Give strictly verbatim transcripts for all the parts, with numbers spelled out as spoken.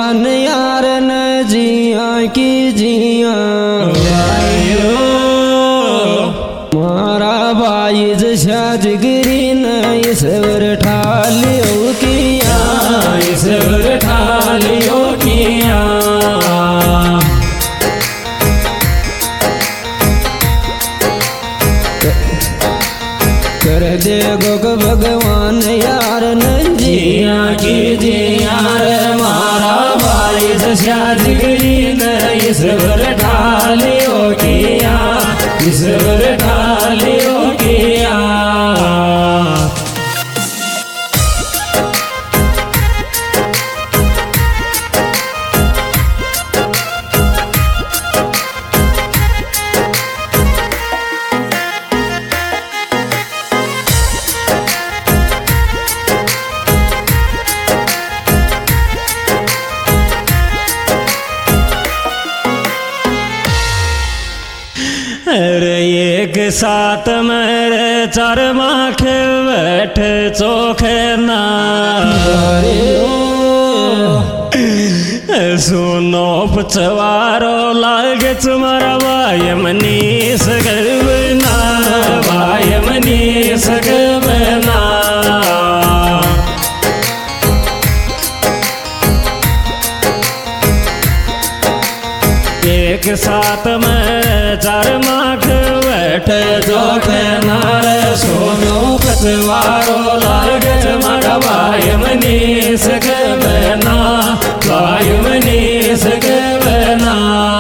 भगवान यार न जिया की जिया मारा भाई जशा जिगरी न ईश्वर ठालियो किया ईश्वर ठालियो किया कर दे गोग भगवान यार न जिया की जिया मारा भाई जशा जिगरी न ईश्वर ठालियो किया ईश्वर ठालियो किया अरे एक साथ मेरे चार माख बैठ चोखे ना सुनो पचवारो लागे तुम्हारा भाई मनीष गर्वना भाई मनीष गर्वना एक साथ में चार माख बैठे जोखे नार सोनो पचवारो लागे तुम्हारा भाई मनीष गर्वना भाई मनीष गर्वना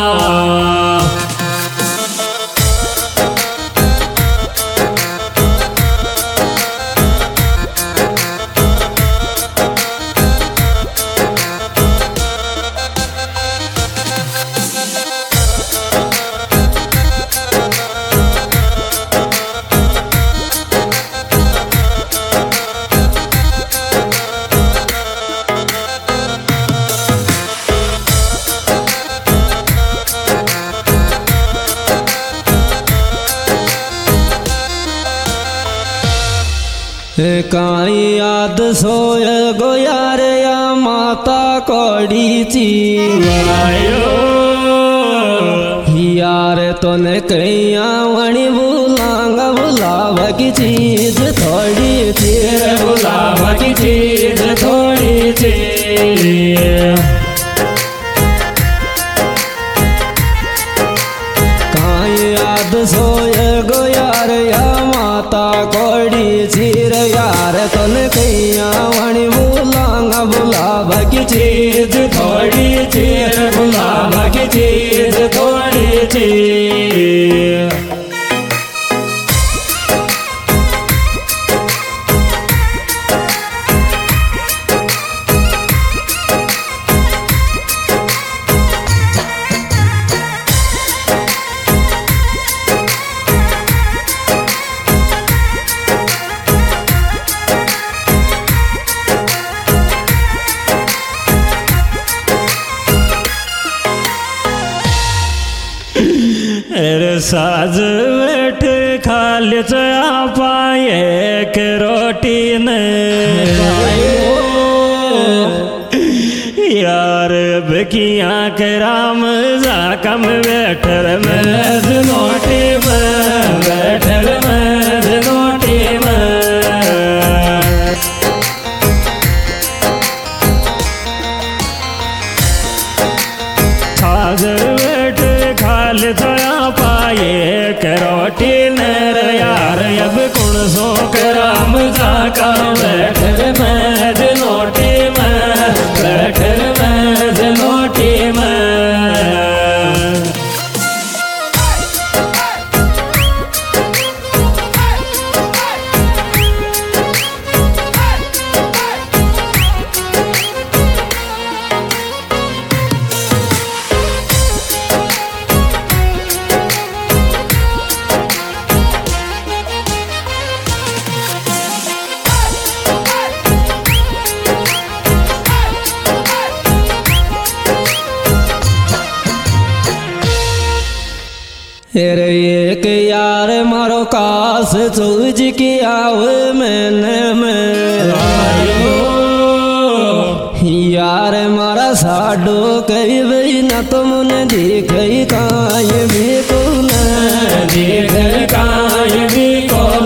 काई याद सोय गो यार या माता कौड़ी ची यार तो ने कैया वणी बुलांगा बुलावा की चीज थोड़ी चीर बुलावा की चीज थोड़ी चीर काई याद सोय गो यार या माता कौड़ी चीर यार तन कैया वणी बुलांगा बुलावा की चीज थोड़ी चीर बुलावा की चीज थोड़ी चीर साज बैठ खाली चया पाए के रोटी ने यार बकिया के राम जा कम बैठर में नोटी में बैठर में नोटी में साज बैठ खाली चया पाए करोटी नर यार अब कुण सो कराम जाका बैठर मैज नोटी में बैठर मैज नोटी में तेरे एक यार मारो कास सूझ की आव मैंने में यार मारा साडो कई वही न तुमने देख काय भी कौन देख काय भी कौन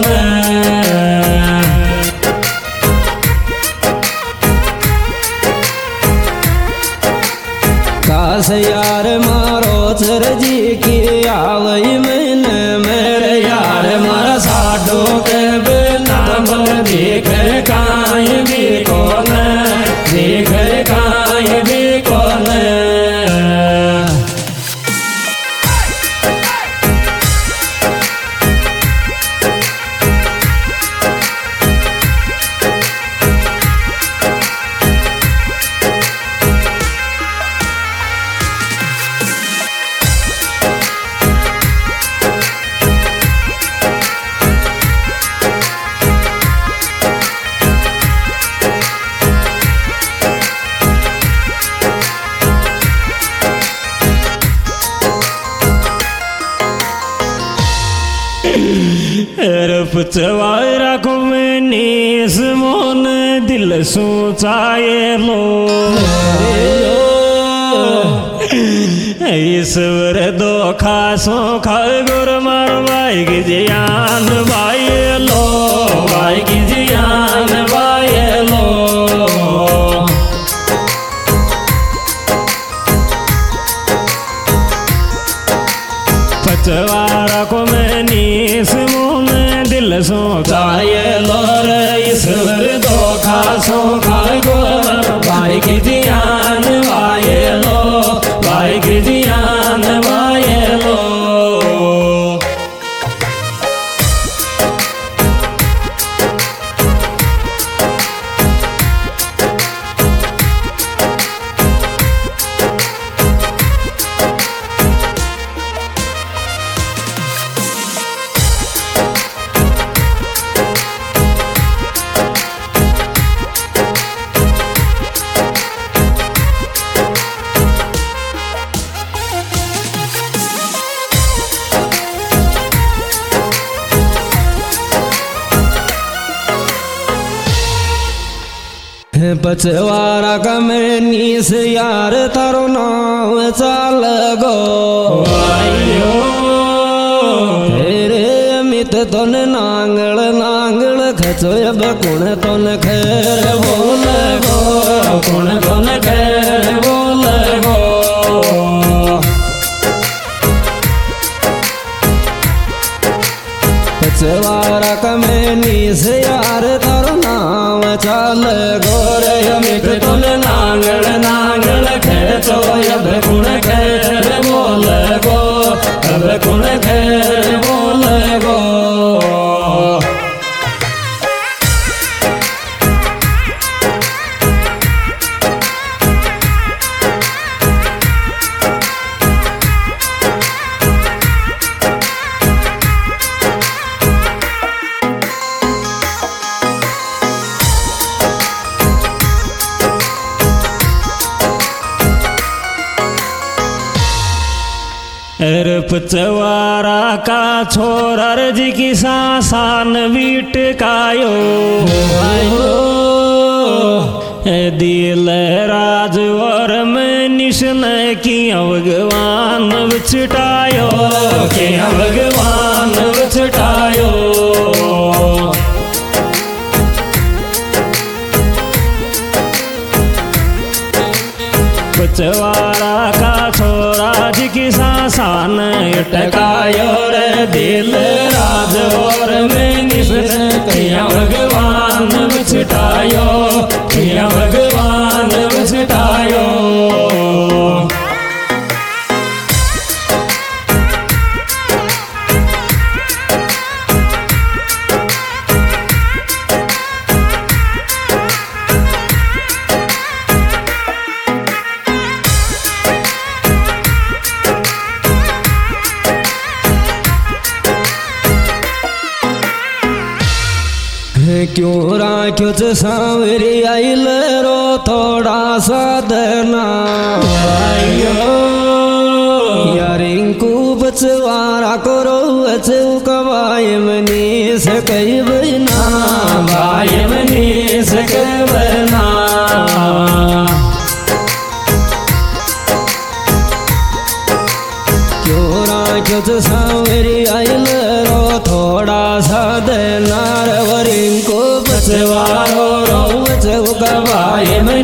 काश यार मारो चर जी की आवई मैंने मेरे यार मारा साडो के बिना तुम देख काय भी कौन देख काय भी कौन पचवारा को मैंने मोन दिल सोचाए लो ईश्वर दो खासो खा गुर मार भाई की जियान भाई लो भाई की जियान भाई लो पचवारा को मैंने मोन दिल सोचाए लो रे ईश्वर दो खासो खा गुर भाई की जियान भाई लो भाई की जियान भाई लो पचवारा का मैं नीस यार तारो नाव चाल गो आयो तेरे अमित तोन नांगल नांगल खचो अब कुण तोन खैर बोल गो कुण कुण खैर बोल गो पचवारा का मैं नीस यार तारो नाव चाल गो रे अमित तुम नांगल नांगल खेचो अब कुण खैर बोल गो अब कुण खैर बोल गो पचवारा का छोरा जी की सासान बीट कायो दिल राज और मैं निशन की भगवान बिछटायो के भगवान बिछटायो पचवारा का छोरा जी की सासान अटकायो रे दिल राज और मैं निशन किया भगवान बिछटायो किया भगवान बिछटायो क्यों राख्यो च सांवरी आइल रो थोड़ा सा दना यारिंकू बचवारा करो अचु कवाय मनी से कई बना भाई मनी से कई बना कुछ सांवरी आयल रो थोड़ा सा देनार वरिंग को बचवारो रो बचव गवाए में